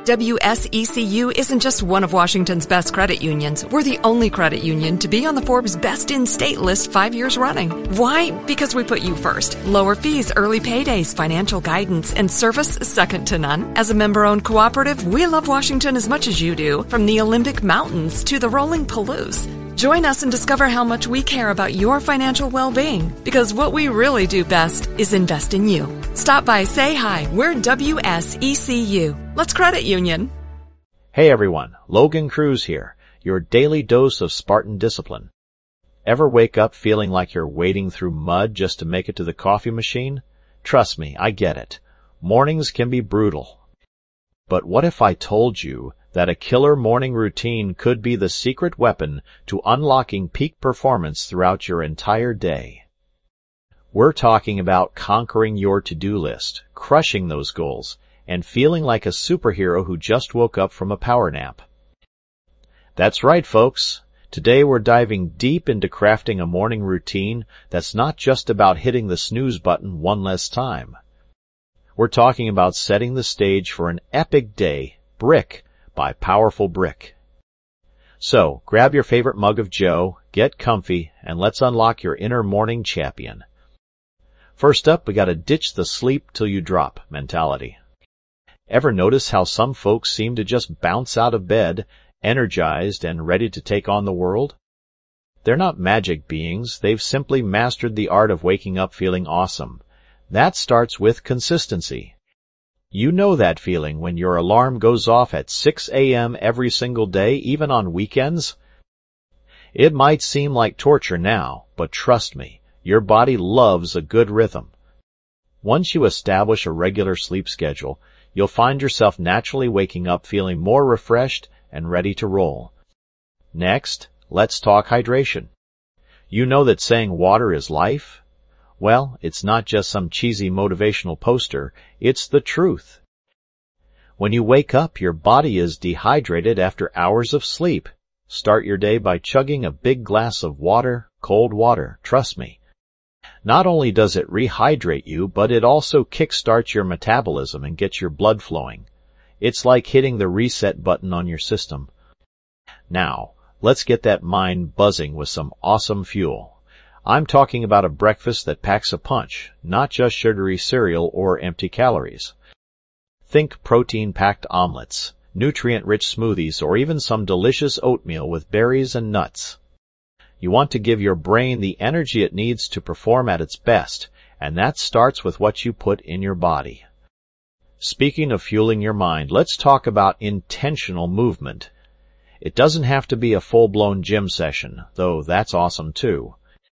WSECU isn't just one of Washington's best credit unions. We're the only credit union to be on the Forbes Best in State list 5 years running. Why? Because we put you first. Lower fees, early paydays, financial guidance, and service second to none. As a member-owned cooperative, we love Washington as much as you do, from the Olympic Mountains to the rolling Palouse. Join us and discover how much we care about your financial well-being, because what we really do best is invest in you. Stop by, say hi. We're WSECU. Let's credit union. Hey everyone, Logan Cruz here, your daily dose of Spartan discipline. Ever wake up feeling like you're wading through mud just to make it to the coffee machine? Trust me, I get it. Mornings can be brutal. But what if I told you that a killer morning routine could be the secret weapon to unlocking peak performance throughout your entire day? We're talking about conquering your to-do list, crushing those goals, and feeling like a superhero who just woke up from a power nap. That's right, folks. Today we're diving deep into crafting a morning routine that's not just about hitting the snooze button one less time. We're talking about setting the stage for an epic day, brick by powerful brick. So, grab your favorite mug of Joe, get comfy, and let's unlock your inner morning champion. First up, we gotta ditch the sleep till you drop mentality. Ever notice how some folks seem to just bounce out of bed, energized and ready to take on the world? They're not magic beings, they've simply mastered the art of waking up feeling awesome. That starts with consistency. You know that feeling when your alarm goes off at 6 a.m. every single day, even on weekends? It might seem like torture now, but trust me, your body loves a good rhythm. Once you establish a regular sleep schedule, you'll find yourself naturally waking up feeling more refreshed and ready to roll. Next, let's talk hydration. You know that saying water is life? Well, it's not just some cheesy motivational poster, it's the truth. When you wake up, your body is dehydrated after hours of sleep. Start your day by chugging a big glass of water, cold water, trust me. Not only does it rehydrate you, but it also kickstarts your metabolism and gets your blood flowing. It's like hitting the reset button on your system. Now, let's get that mind buzzing with some awesome fuel. I'm talking about a breakfast that packs a punch, not just sugary cereal or empty calories. Think protein-packed omelets, nutrient-rich smoothies, or even some delicious oatmeal with berries and nuts. You want to give your brain the energy it needs to perform at its best, and that starts with what you put in your body. Speaking of fueling your mind, let's talk about intentional movement. It doesn't have to be a full-blown gym session, though that's awesome too.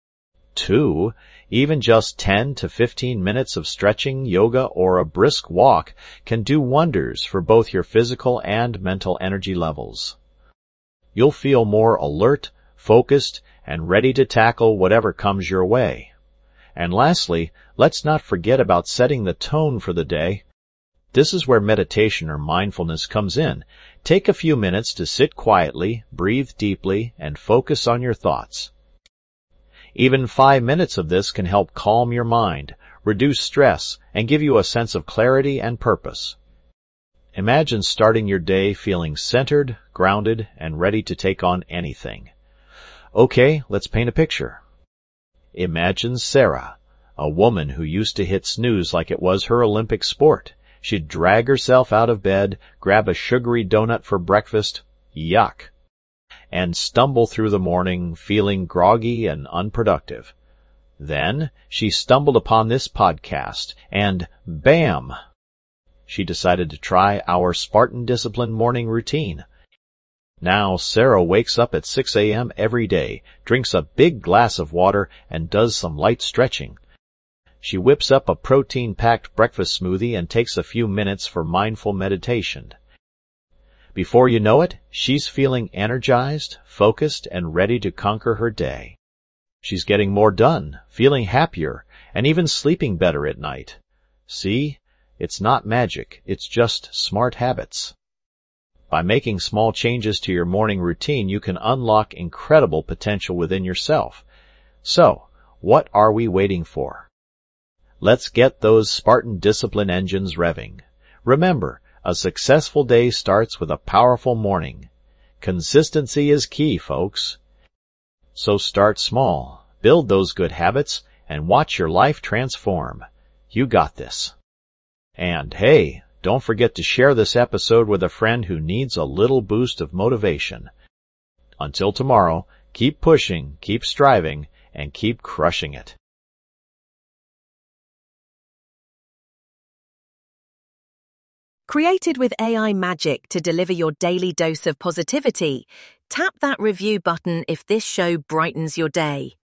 Even just 10 to 15 minutes of stretching, yoga, or a brisk walk can do wonders for both your physical and mental energy levels. You'll feel more alert, focused, and ready to tackle whatever comes your way. And lastly, let's not forget about setting the tone for the day. This is where meditation or mindfulness comes in. Take a few minutes to sit quietly, breathe deeply, and focus on your thoughts. Even 5 minutes of this can help calm your mind, reduce stress, and give you a sense of clarity and purpose. Imagine starting your day feeling centered, grounded, and ready to take on anything. Okay, let's paint a picture. Imagine Sarah, a woman who used to hit snooze like it was her Olympic sport. She'd drag herself out of bed, grab a sugary donut for breakfast, yuck, and stumble through the morning feeling groggy and unproductive. Then she stumbled upon this podcast, and bam! She decided to try our Spartan Discipline morning routine. Now Sarah wakes up at 6 a.m. every day, drinks a big glass of water, and does some light stretching. She whips up a protein-packed breakfast smoothie and takes a few minutes for mindful meditation. Before you know it, she's feeling energized, focused, and ready to conquer her day. She's getting more done, feeling happier, and even sleeping better at night. See? It's not magic, it's just smart habits. By making small changes to your morning routine, you can unlock incredible potential within yourself. So, what are we waiting for? Let's get those Spartan discipline engines revving. Remember, A successful day starts with a powerful morning. Consistency is key, folks. So start small, build those good habits, and watch your life transform. You got this. And hey, don't forget to share this episode with a friend who needs a little boost of motivation. Until tomorrow, keep pushing, keep striving, and keep crushing it. Created with AI magic to deliver your daily dose of positivity, tap that review button if this show brightens your day.